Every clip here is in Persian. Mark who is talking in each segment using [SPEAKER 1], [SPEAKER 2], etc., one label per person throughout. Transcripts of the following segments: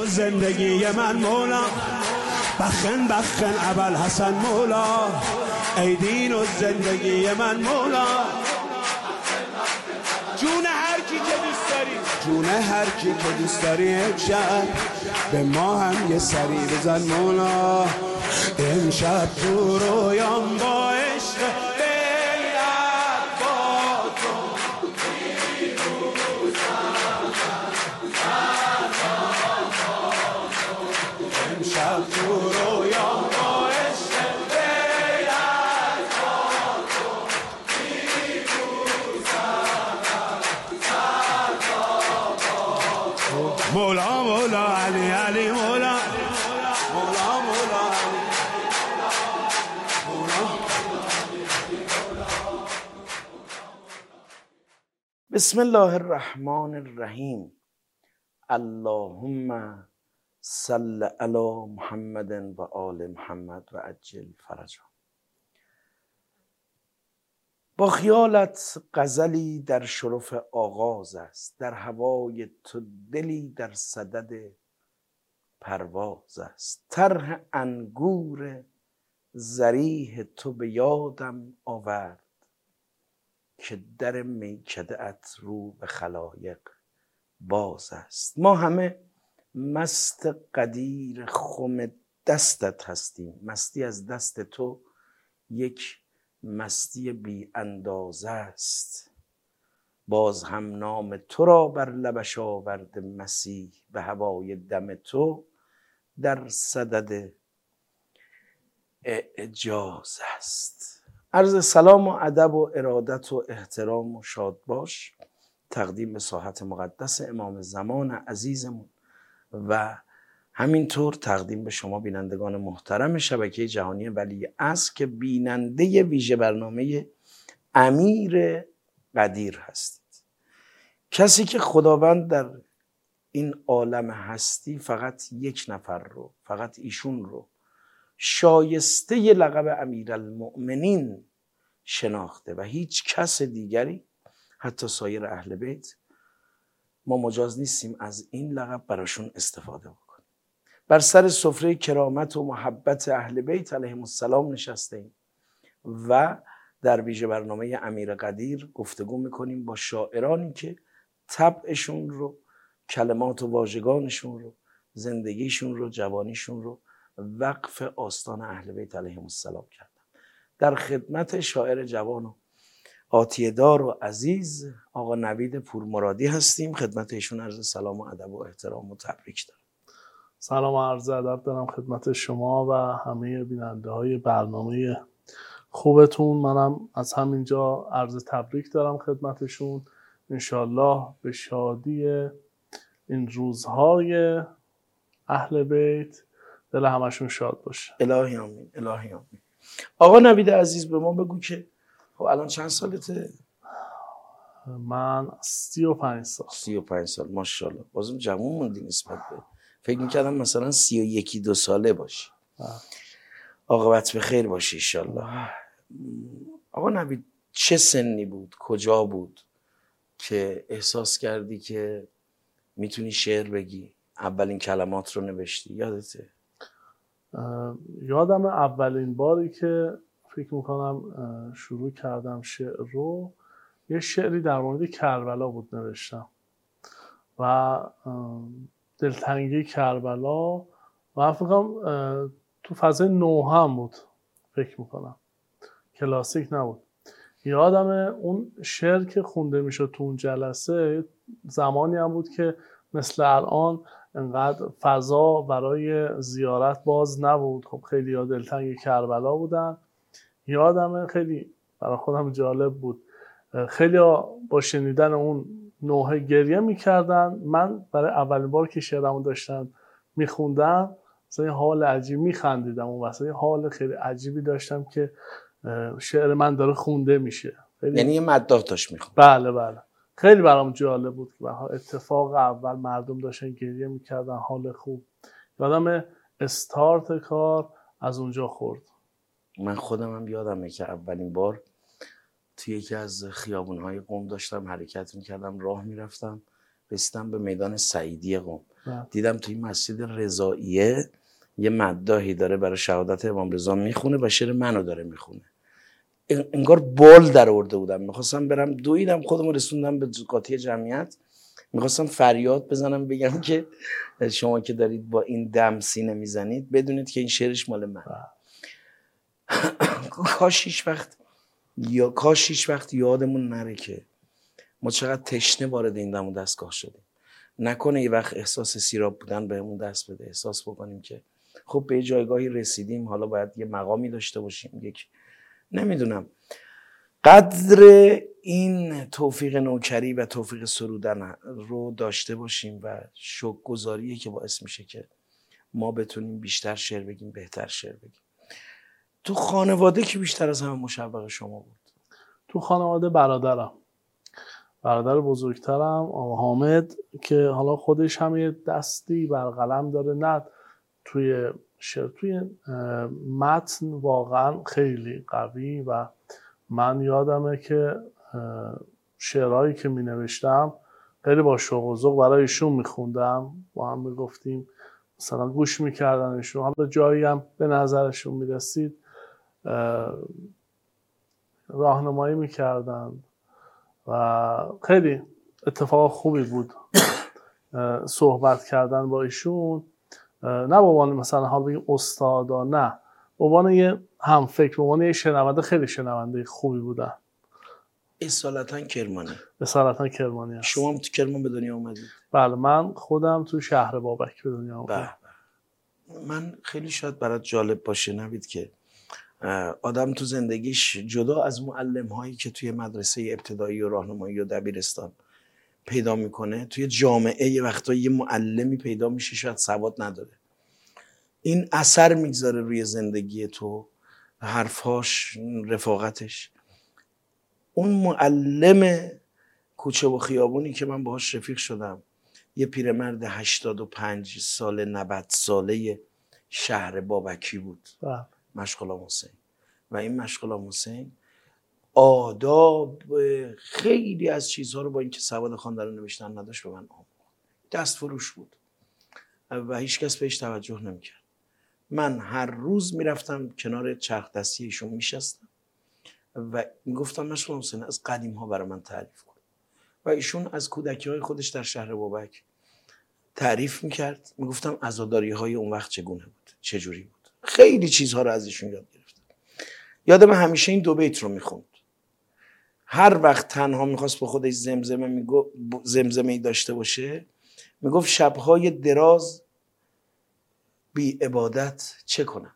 [SPEAKER 1] زندگی من مولا، بخن بخن ابوالحسن مولا، ای دین و زندگی من مولا. جون هر کی که دوست داری، جون هر کی که دوست داری، امشب به ما هم یه سری بزن مولا. امشب تو رویام با عشق بیعت با تو امشب تو رویام با عشق بیعت با تو مولا مولا علی علی مولا، مولا مولا علی مولا.
[SPEAKER 2] بسم الله الرحمن الرحیم. اللهم صل علی محمد و آل محمد و عجل فرجا. با خیالت غزلی در شرف آغاز است، در هوای تو دلی در صدد پرواز است. طرح انگور ضریح تو به یادم آورد، که در میکده ات رو به خلایق باز است. ما همه مست قدیر خم دستت هستیم، مستی از دست تو یک مستی بی اندازه است. باز هم نام تو را بر لبش آورد مسیح، به هوای دم تو در صدد اعجاز است. عرض سلام و ادب و ارادت و احترام و شاد باش تقدیم به ساحت مقدس امام زمان عزیزمون و همینطور تقدیم به شما بینندگان محترم شبکه جهانی ولی عصر که بیننده ویژه برنامه امیر قدیر هستید. کسی که خداوند در این عالم هستی فقط یک نفر رو، فقط ایشون رو شایسته لقب امیرالمؤمنین شناخته و هیچ کس دیگری حتی سایر اهل بیت ما مجاز نیستیم از این لقب براشون استفاده بکنیم. بر سر سفره کرامت و محبت اهل بیت علیهم السلام نشسته ایم و در ویژه برنامه امیر قدیر گفتگو میکنیم با شاعرانی که طبعشون رو، کلمات و واژگانشون رو، زندگیشون رو، جوانیشون رو وقف آستان اهل بیت علیهم السلام کردن. در خدمت شاعر جوان و آتیه‌دار و عزیز آقا نوید پورمرادی هستیم. خدمت ایشون عرض سلام و ادب و احترام و تبریک دارم.
[SPEAKER 3] سلام و عرض ادب دارم خدمت شما و همه بیننده های برنامه خوبتون. منم از همینجا عرض تبریک دارم خدمتشون. انشالله به شادی این روزهای اهل بیت دل همشون شاد باشه.
[SPEAKER 2] الهی آمین، الهی آمین. آقا نوید عزیز به ما بگو که خب الان چند سالته؟
[SPEAKER 3] من 35 سال.
[SPEAKER 2] 35 سال، ماشاءالله. بازم جوان موندی نسبت به، فکر میکردم مثلا 31-2 ساله باشی. عاقبت به خیر باشی انشالله. آقا نوید چه سنی بود، کجا بود که احساس کردی که میتونی شعر بگی؟ اولین کلمات رو نوشتی یادته؟
[SPEAKER 3] یادم اولین باری که فکر میکنم شروع کردم شعر رو، یه شعری در مورد کربلا بود نوشتم و دلتنگی کربلا و فکر تو فضای نوهم بود، فکر میکنم کلاسیک نبود. یادم اون شعر که خونده میشد تو اون جلسه، زمانی هم بود که مثل الان انقدر فضا برای زیارت باز نبود. خب خیلی دلتنگ کربلا بودن. یادم خیلی برای خودم جالب بود، خیلی با شنیدن اون نوحه گریه میکردن. من برای اولین بار که شعرمو داشتم میخوندم مثلا یه حال عجیبی میخندیدم و مثلا یه حال خیلی عجیبی داشتم که شعر من داره خونده میشه.
[SPEAKER 2] یعنی یه مداح داشت میخوند.
[SPEAKER 3] بله بله، خیلی برام جالب بود که اتفاق اول مردم داشتن گریه میکردن، حال خوب. یادم استارت کار از اونجا خورد.
[SPEAKER 2] من خودم هم یادمه که اولین بار توی یکی از خیابونهای قم داشتم حرکت میکردم، راه میرفتم رسیدم به میدان سعیدی قم، دیدم توی مسجد رضائیه یه مداحی داره برای شهادت امام رضا میخونه و شعر منو داره میخونه. انگار بال در آورده بودم، میخواستم برم دویدم خودمو رسوندم به قاطی جمعیت، میخواستم فریاد بزنم بگم که شما که دارید با این دم سینه میزنید بدونید که این شعرش مال من. کاش هیچ وقت یادمون نره که ما چقدر تشنه وارد این دم و دستگاه شدیم. نکنه یه وقت احساس سیراب بودن بهمون دست بده، احساس بکنیم که خب به جایگاهی رسیدیم، حالا باید یه مقامی داشته باشیم، یک نمیدونم قدر این توفیق نوکری و توفیق سرودن رو داشته باشیم و شکرگزاریه که باعث میشه که ما بتونیم بیشتر شعر بگیم، بهتر شعر بگیم. تو خانواده که بیشتر از همه مشوق شما بود؟
[SPEAKER 3] تو خانواده برادر بزرگترم آقا حامد که حالا خودش هم یه دستی بر قلم داره، نه توی شعر، توی متن واقعا خیلی قوی. و من یادمه که شعرهایی که می نوشتم خیلی با شوق و ذوق برای ایشون می خوندم، با هم می گفتیم، مثلا گوش می کردن ایشون، حالا جایی هم به نظرشون می رسید راهنمایی می کردن و خیلی اتفاق خوبی بود صحبت کردن با ایشون. نه به عنوان مثلا حال بگیم استادا، نه به عنوان یه همفکر، به عنوان یه شنونده. خیلی شنونده خوبی بودن.
[SPEAKER 2] اصالتا کرمانی
[SPEAKER 3] هست.
[SPEAKER 2] شما هم تو کرمان به دنیا اومدید؟
[SPEAKER 3] بله، من خودم تو شهر بابک به دنیا اومدم.
[SPEAKER 2] من خیلی شاید برات جالب باشه نوید که آدم تو زندگیش جدا از معلم هایی که توی مدرسه ابتدایی و راهنمایی و دبیرستان پیدا میکنه، توی جامعه یه وقتایی یه معلمی پیدا میشه شاید سواد نداره، این اثر میگذاره روی زندگی تو، حرفاش، رفاقتش. اون معلم کوچه و خیابونی که من باهاش رفیق شدم، یه پیرمرد 85 ساله 90 ساله شهر بابکی بود، مشق غلام حسین. و این مشق غلام حسین آداب خیلی از چیزها رو با اینکه سواد خواندن و نوشتن نداشت به من آموخت. دست فروش بود و هیچ کس بهش توجه نمیکرد. من هر روز میرفتم کنار چرخ دستی ایشون میشستم و میگفتم مشق غلام حسین از قدیم ها برای من تعریف کن. و ایشون از کودکی های خودش در شهر بابک تعریف میکرد. میگفتم عزاداری های اون وقت چگونه بود، چجوری بود. خیلی چیزها رو از ایشون یاد گرفتم. یادم همیشه این 2 بیت رو میخوند. هر وقت تنها میخواست با خودش زمزمه‌ای داشته باشه، میگفت شبهای دراز بی عبادت چه کنم،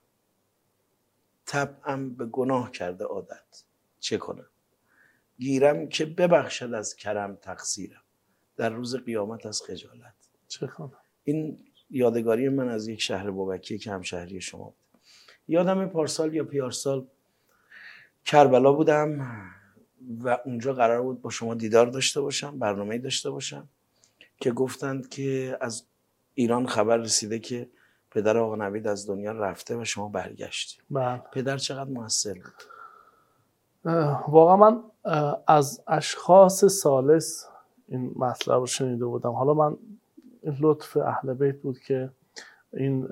[SPEAKER 2] طبعم به گناه کرده عادت چه کنم، گیرم که ببخشد از کرم تقصیرم، در روز قیامت از خجالت
[SPEAKER 3] چه کنم.
[SPEAKER 2] این یادگاری من از یک شهر بابکی که همشهری شما بود. یادم پارسال یا پیارسال کربلا بودم و اونجا قرار بود با شما دیدار داشته باشم، برنامه‌ای داشته باشم که گفتند که از ایران خبر رسیده که پدر آقا نوید از دنیا رفته و شما برگشتی. پدر چقدر موثر بود؟
[SPEAKER 3] واقعا من از اشخاص ثالث این مطلب رو شنیده بودم. حالا من این لطف اهل بیت بود که این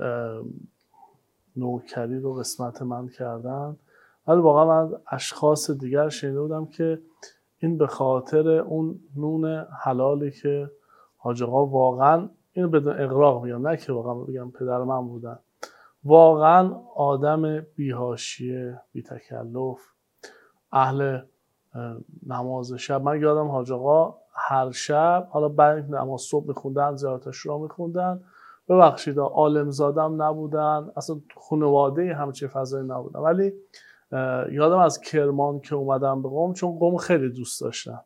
[SPEAKER 3] نوکری رو قسمت من کردن، ولی واقعا من اشخاص دیگر شنیده بودم که این به خاطر اون نون حلالی که حاج آقا واقعا، اینو بدون اغراق میگم، نه که واقعا بگم پدر من بودن، واقعا آدم بی‌حاشیه، بی تکلف، اهل نماز شب. من یادم حاج آقا هر شب، حالا بعد نماز صبح میخوندن، زیارت شورا میخوندن، ببخشید عالم زادم نبودن، اصلا خانواده همچین فضایی نبودن، ولی یادم از کرمان که اومدم به قم، چون قم خیلی دوست داشتم،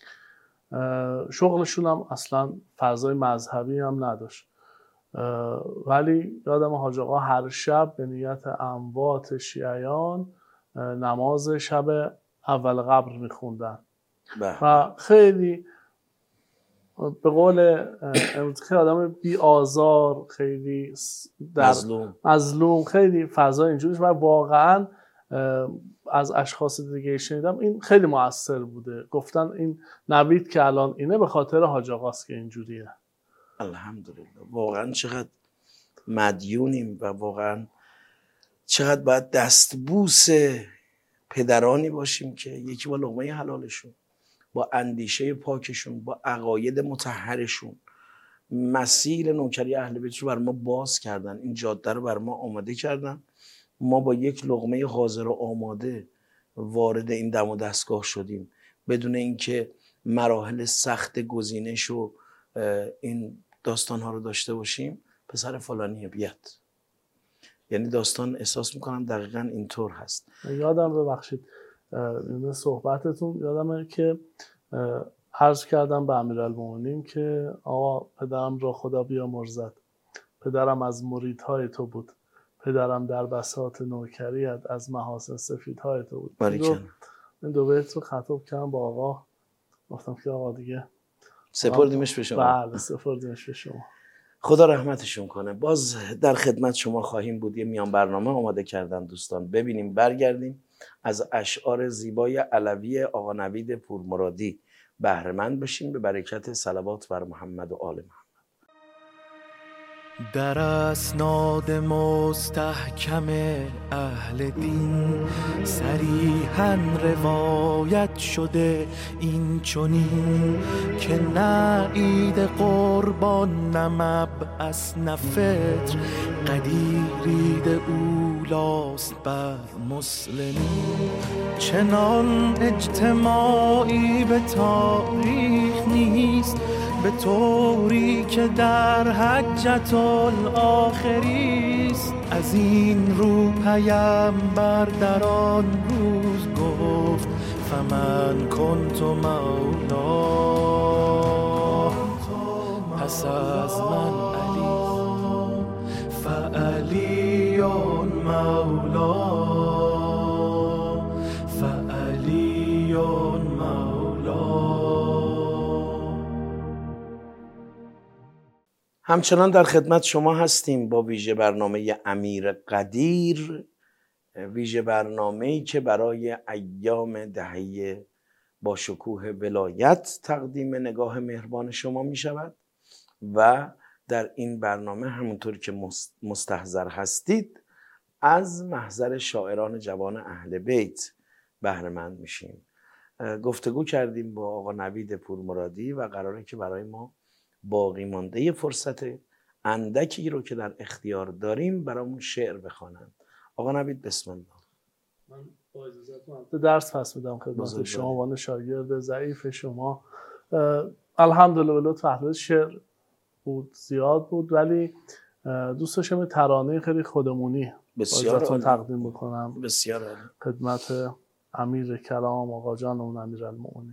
[SPEAKER 3] شغلشون هم اصلا فضای مذهبی هم نداشت، ولی یادم حاج آقا هر شب به نیت اموات شیعیان نماز شب اول قبر میخوندن و خیلی به قول خیلی آدم بی آزار، خیلی مظلوم، خیلی فضا اینجوریش و واقعا از اشخاص دیگه شنیدم، این خیلی مؤثر بوده. گفتن این نوید که الان اینه به خاطر حاج آقاست که اینجوریه.
[SPEAKER 2] الحمدلله. واقعا چقدر مدیونیم و واقعا چقدر باید دستبوس پدرانی باشیم که یکی با لقمه حلالشون، با اندیشه پاکشون، با عقاید مطهرشون مسیر نوکری اهل بیت رو بر ما باز کردن، این جاده رو بر ما آماده کردن. ما با یک لقمه حاضر و آماده وارد این دم و دستگاه شدیم بدون اینکه مراحل سخت گزینش و این داستان ها رو داشته باشیم. پسر فلانیه بیاد، یعنی داستان احساس میکنم دقیقا اینطور هست.
[SPEAKER 3] یادم ببخشید این صحبتتون یادمه که عرض کردم به امیرالمومنین که آقا پدرم را خدا بیامرزد، پدرم از مریدهای تو بود، پدرم در بساط نوکریت از محاسن سفیدهای تو بود. این دو بیت رو خطاب کردم با آقا، گفتم که آقا دیگه
[SPEAKER 2] سپردیمش به شما.
[SPEAKER 3] بله سپردیمش به شما.
[SPEAKER 2] خدا رحمتشون کنه. باز در خدمت شما خواهیم بود. یه میان برنامه آماده کردن دوستان، ببینیم برگردیم از اشعار زیبای علوی آقا نوید پورمرادی بهره مند بشیم به برکت صلوات بر محمد و آل محمد.
[SPEAKER 4] در اسناد مستحکم اهل دین صریحاً روایت شده این چنین که نه عید قربان نه مبعث نه فطر قدیر عید اولاست بر مسلمین. چنان اجتماعی به تاریخ نیست به طوری که در حجة الاخریست. از این رو پیامبر در آن روز گفت فمن کنت مولا، پس از من علی فعلی مولا، فعلی مولا.
[SPEAKER 2] همچنان در خدمت شما هستیم با ویژه برنامه امیر قدیر، ویژه برنامه‌ای که برای ایام دهه با شکوه ولایت تقدیم نگاه مهربان شما می شود و در این برنامه همونطور که مستحضر هستید از محضر شاعران جوان اهل بیت بهره مند میشیم. گفتگو کردیم با آقا نوید پورمرادی و قراره که برای ما باقی مانده فرصت اندکی رو که در اختیار داریم برامون شعر بخوانند. آقا نوید بسم الله.
[SPEAKER 3] من با اجازهتون درس پس میدم خدمت شما وان شاگرد ضعیف شما. الحمدلله به لطف اهل شعر بود زیاد بود، ولی دوست داشتم ترانه خیلی خودمونی
[SPEAKER 2] بسیار
[SPEAKER 3] تقدیم بکنم
[SPEAKER 2] بسیار
[SPEAKER 3] خدمت امیر کلام آقا جان اون امیرالمومنین.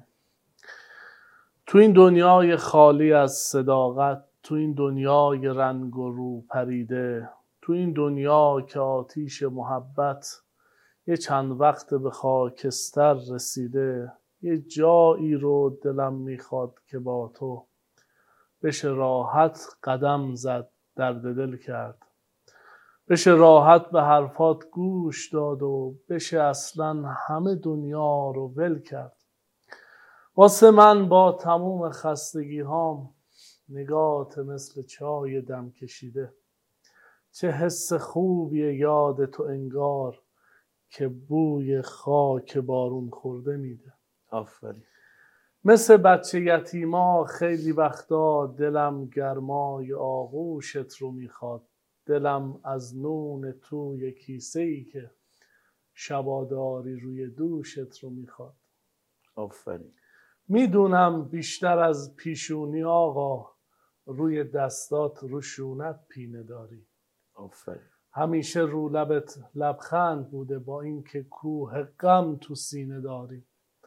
[SPEAKER 3] تو این دنیای خالی از صداقت، تو این دنیای رنگ و رو پریده، تو این دنیا که آتیش محبت یه چند وقت به خاکستر رسیده، یه جایی رو دلم میخواد که با تو بشه راحت قدم زد درد دل کرد، بشه راحت به حرفات گوش داد و بشه اصلا همه دنیا رو ول کرد. واسه من با تموم خستگی هام نگات مثل چای دم کشیده، چه حس خوبیه یاد تو انگار که بوی خاک بارون خورده میده.
[SPEAKER 2] آفرین.
[SPEAKER 3] مثل بچه یتیما خیلی وقتا دلم گرمای آغوشت رو میخواد، دلم از نون توی کیسه ای که شباداری روی دوشت رو میخواد.
[SPEAKER 2] آفرین.
[SPEAKER 3] میدونم بیشتر از پیشونی آقا روی دستات رشونت پینه داری.
[SPEAKER 2] آفرین.
[SPEAKER 3] همیشه رو لبت لبخند بوده با اینکه کوه غم تو سینه داری.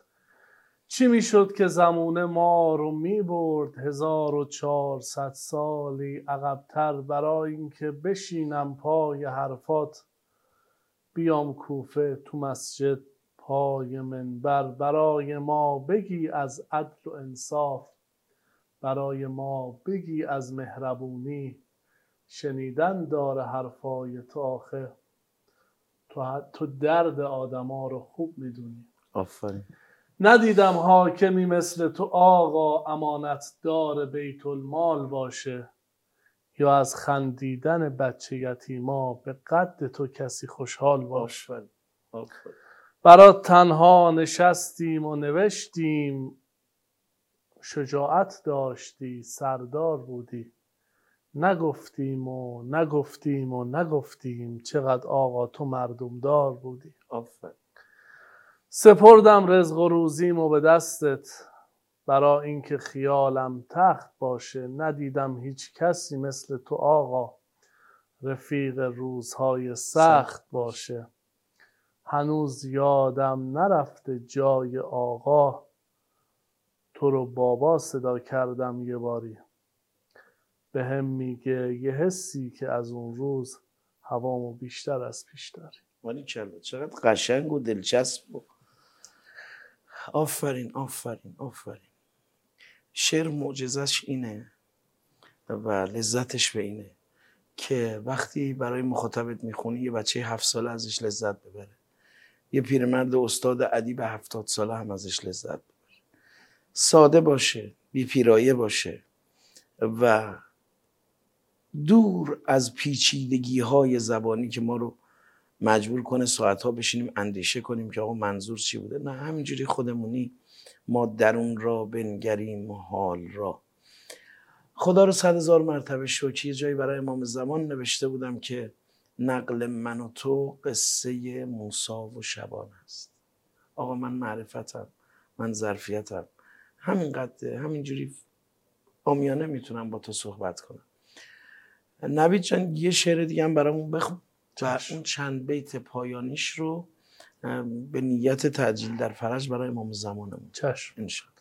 [SPEAKER 3] چی میشد که زمونه ما رو میبرد 1400 سالی عقب‌تر برای اینکه بشینم پای حرفات، بیام کوفه تو مسجد پای منبر برای ما بگی از عدل و انصاف، برای ما بگی از مهربونی، شنیدن داره حرفای تو آخه. تو درد آدما رو خوب میدونی.
[SPEAKER 2] آفرین.
[SPEAKER 3] ندیدم حاکمی مثل تو آقا امانت دار بیت المال باشه، یا از خندیدن بچه یتیما به قد تو کسی خوشحال باشه.
[SPEAKER 2] آفرین. آفرین.
[SPEAKER 3] برات تنها نشستیم و نوشتیم، شجاعت داشتی سردار بودی، نگفتیم و نگفتیم و نگفتیم، چقدر آقا تو مردم دار بودی.
[SPEAKER 2] آفرین.
[SPEAKER 3] سپردم رزق و روزیمو به دستت، برای اینکه خیالم تخت باشه، ندیدم هیچ کسی مثل تو آقا رفیق روزهای سخت باشه. هنوز یادم نرفته جای آقا، تو رو بابا صدا کردم یه باری، به هم میگه یه حسی که از اون روز هوامو بیشتر از پیش داری.
[SPEAKER 2] ولی چقدر قشنگ و دلچسب و آفرین آفرین آفرین. شعر معجزش اینه و لذتش به اینه که وقتی برای مخاطبت میخونی یه بچه 7 ساله ازش لذت ببره، یه پیرمرد استاد ادیب 70 ساله هم ازش لذت ببره، ساده باشه، بی پیرایه باشه و دور از پیچیدگی های زبانی که ما رو مجبور کنه ساعتها بشینیم اندیشه کنیم که آقا منظور چی بوده. نه، همینجوری خودمونی ما درون را بنگریم و حال را. خدا رو 100,000 مرتبه شکر. یه جایی برای امام زمان نوشته بودم که نقل من و تو قصه موسی و شبان است. آقا من معرفتم، من ظرفیتم، همینقدر، همینجوری عامیانه میتونم با تو صحبت کنم. نوید جان یه شعر دیگه هم برامون بخون و اون چند بیت پایانیش رو به نیت تعجیل در فرج برای امام زمانمون.
[SPEAKER 3] چشم.
[SPEAKER 2] انشاءالله.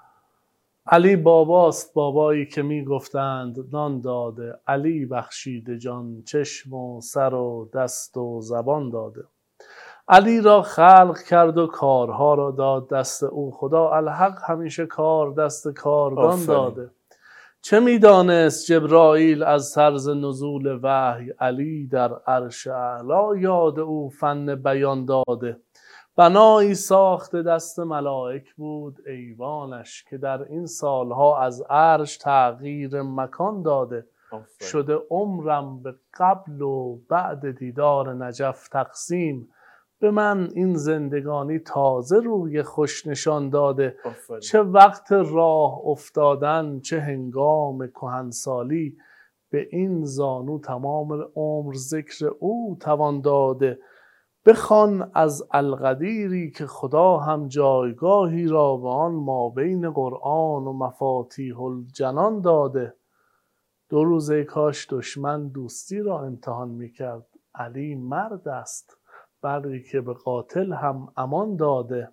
[SPEAKER 3] علی باباست، بابایی که میگفتند نان داده، علی بخشیده جان چشم و سر و دست و زبان داده. علی را خلق کرد و کارها را داد دست او، خدا الحق همیشه کار دست کارگان داده. چه میدانست جبرائیل از طرز نزول وحی، علی در عرش اعلی یاد او فن بیان داده. بنایی ساخته دست ملائک بود ایوانش، که در این سالها از عرش تغییر مکان داده. شده عمرم به قبل و بعد دیدار نجف تقسیم، به من این زندگانی تازه روی خوش نشان داده. چه وقت راه افتادن چه هنگام کهنسالی، به این زانو تمام عمر ذکر او توان داده. بخوان از القدیری که خدا هم جایگاهی را به آن ما بین قرآن و مفاتیح الجنان داده. 2 روز کاش دشمن دوستی را امتحان میکرد، علی مرد است بری که به قاتل هم امان داده.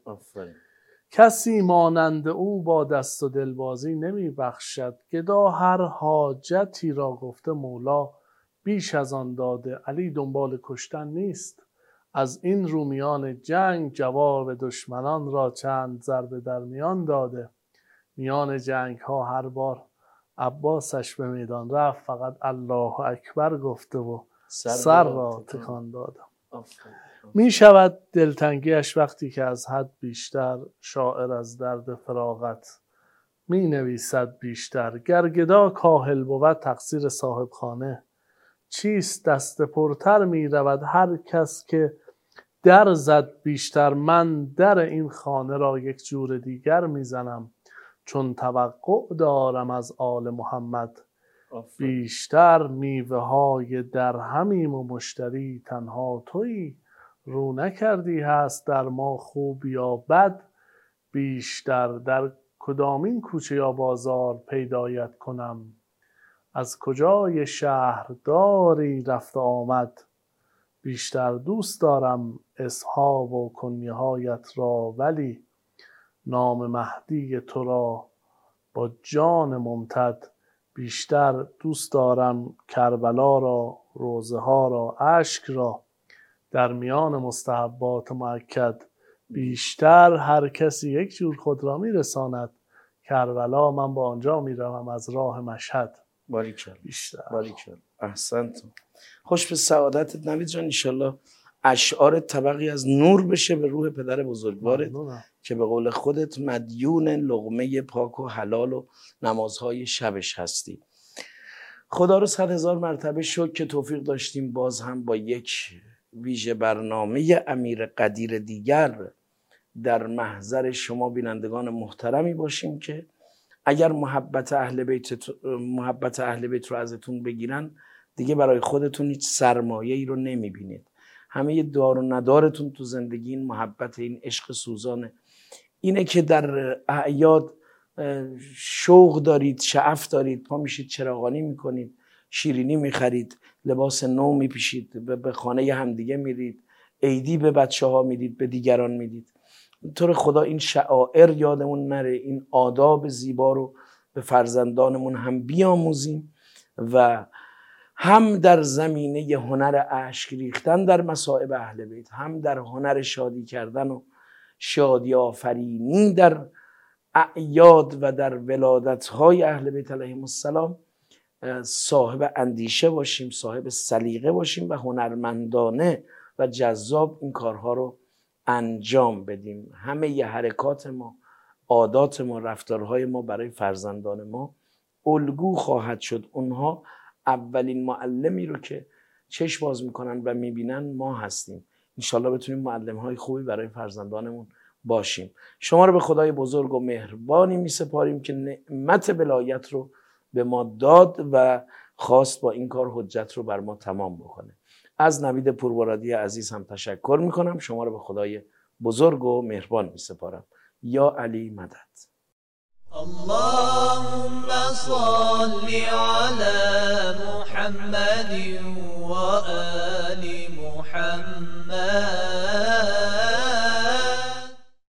[SPEAKER 3] کسی مانند او با دست و دلبازی نمی بخشد، گدا هر حاجتی را گفته مولا بیش از آن داده. علی دنبال کشتن نیست، از این رومیان جنگ جواب دشمنان را چند ضربه در میان داده. میان جنگ ها هر بار عباسش به میدان رفت، فقط الله اکبر گفته و سر را تکان داده. می شود دلتنگیش وقتی که از حد بیشتر شاعر از درد فراغت می نویسد بیشتر. گر گدا کاهل بود تقصیر صاحب خانه، چیست دست پرتر می رود هر کس که در زد بیشتر. من در این خانه را یک جور دیگر می زنم، چون توقع دارم از آل محمد بیشتر. میوه های درهمیم و مشتری تنها تویی، رو نکردی هست در ما خوب یا بد بیشتر. در کدامین کوچه یا بازار پیدایت کنم، از کجای شهر داری رفت آمد بیشتر. دوست دارم اسمها و کنیه هایت را، ولی نام مهدی تو را با جان ممتد بیشتر. دوست دارم کربلا را، روزه ها را، اشک را، در میان مستحبات مؤکد بیشتر. هر کسی یک جور خود را میرساند کربلا، من با آنجا میروم از راه مشهد
[SPEAKER 2] باریکلا
[SPEAKER 3] بیشتر.
[SPEAKER 2] باریکلا. احسنت. خوش به سعادتت نوید جان. انشالله اشعار طبقی از نور بشه به روح پدر بزرگوارت
[SPEAKER 3] ممنونم.
[SPEAKER 2] که به قول خودت مدیون لقمه پاک و حلال و نمازهای شبش هستی. خدا رو 100,000 مرتبه شکر که توفیق داشتیم باز هم با یک ویژه برنامه امیر قدیر دیگر در محضر شما بینندگان محترمی باشیم که اگر محبت اهل بیت رو ازتون بگیرن دیگه برای خودتون هیچ سرمایه‌ای رو نمیبینید. همه دار و ندارتون تو زندگی این محبت، این عشق سوزانه. اینه که در اعیاد شوق دارید، شعف دارید، پا میشید چراغانی میکنید، شیرینی میخرید، لباس نو میپیشید، به خانه همدیگه میرید، عیدی به بچه ها میدید، به دیگران میدید. طور خدا این شعائر یادمون نره، این آداب زیبا رو به فرزندانمون هم بیاموزیم و هم در زمینه هنر اشک ریختن در مصائب اهل بیت، هم در هنر شادی کردن و شادی آفرینی در اعیاد و در ولادت‌های اهل بیت علیهم السلام صاحب اندیشه باشیم، صاحب سلیقه باشیم و هنرمندانه و جذاب این کارها رو انجام بدیم. همه ی حرکات ما، عادات ما، رفتارهای ما برای فرزندان ما الگو خواهد شد. اونها اولین معلمی رو که چشم باز میکنن و میبینن ما هستیم. انشالله بتونیم معلم‌های خوبی برای فرزندانمون باشیم. شما رو به خدای بزرگ و مهربانی میسپاریم که نعمت ولایت رو به ما داد و خواست با این کار حجت رو بر ما تمام بکنه. از نوید پرورادی عزیز هم تشکر میکنم. شما رو به خدای بزرگ و مهربان میسپارم. یا علی مدد.
[SPEAKER 5] اللهم صل على محمد وآل محمد